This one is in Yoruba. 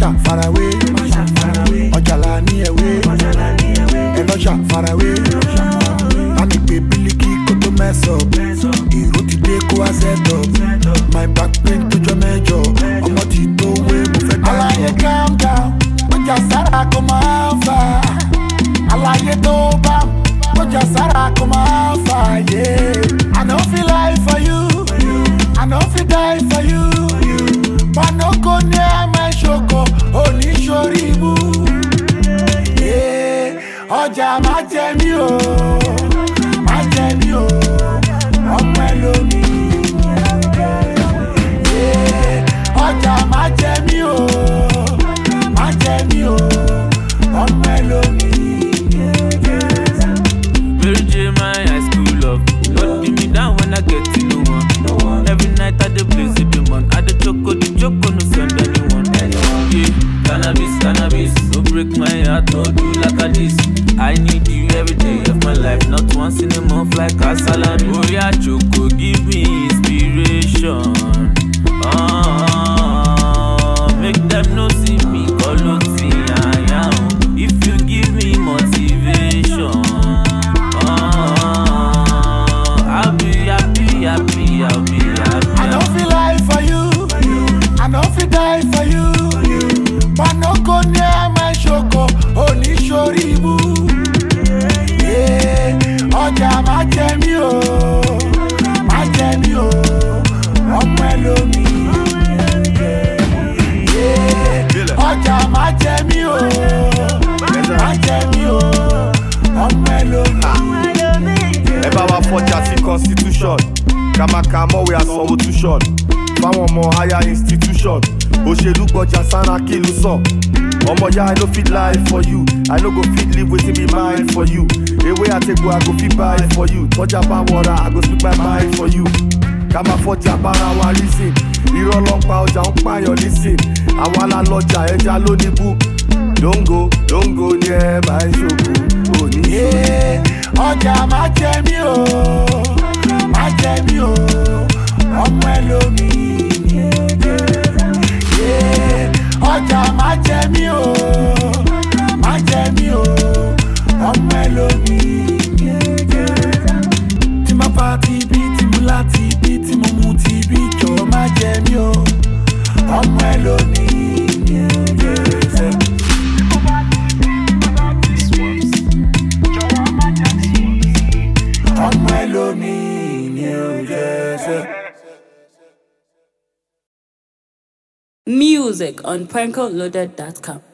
shot far away. Ojala ni away. Elo shot far away. Panic baby kiko to mess up. Iro ti de ko a set up. My back pain to your major. Omo ti to we mo fe down. Alaye calm down. Oja sara ko ma fa. Alaye to bam. Oja sara ko ma fa. Yeah. I don't feel like for you. I don't feel die for you. But no go near my shoko. Only shoribu. Yeah. Oja ma jẹ mi o. Ma jẹ mi o. Ọmọ ẹlòmí. Yeah. Oja ma jẹ mi o. Ma jẹ mi o. Ọmọ ẹlòmí. Mary J, my high school love. Don't beat me down when I get to no one. Every night I dey blaze it, man. I dey choco, no send anyone. Yeah, cannabis. Don't break my heart, no do like a this. I need you every day of my life, not once in a month like a salad. Oh yeah, choco, give me inspiration. Make them no see me, call Lottie, I am. If you give me motivation. I'll be happy. I don't feel like for you. I don't feel die for you. But no go near my shoko. Only shoribu. Yeah. Oja ma jẹ mi o. Ma jẹ mi o. Ọmọ ẹlòmí. Yeah. Oja ma jẹ mi o. Ma jẹ mi o. Ọmọ ẹlòmí. Ever wa forja sí constitution. Kàmàkàmọ́ we are sanwó tuition. Fáwọn ọmọ higher institution. Òṣèlú gbọjà sára kí ló sọ. Ọmọ ya I no fit lie for you. I no go fit live wetin be mine for you. Ewé àtẹ̀gbò I go fit buy for you. Tọ́jà bá wọra I go speak my mind for you. Kàmá fọjà bára wa reason. Irọ́ ló ń pa ọjà ń pààyàn nísìn. Àwa la lọ́jà ẹja ló ní bú. Don't go near my ṣòkò. Òní. Ọjà má jẹ mí o. Má jẹ mí o. Ọmọ ẹlòmí. Ọjà má jẹ mí o. Má jẹ mí o. Ọmọ ẹlòmí. Tí mo pa ti bí, tí mo lá ti bí, tí mo mu ti bí, jọ̀ọ́ má jẹ mí o. Ọmọ ẹlòmí. Ọmọ ẹlòmí ni ó jẹ́. Music on PrankoLoaded.com.